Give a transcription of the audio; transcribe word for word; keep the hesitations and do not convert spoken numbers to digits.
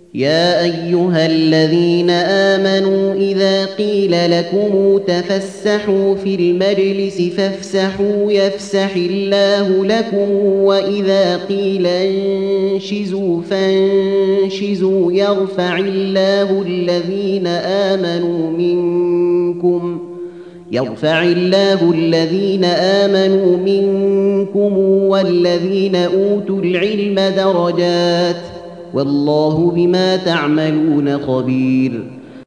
يا أيها الذين آمنوا إذا قيل لكم تفسحوا في المجلس فافسحوا يفسح الله لكم وإذا قيل انشزوا فانشزوا يرفع الله الذين آمنوا منكم يرفع الله الذين آمنوا منكم والذين أوتوا العلم درجات والله بما تعملون خبير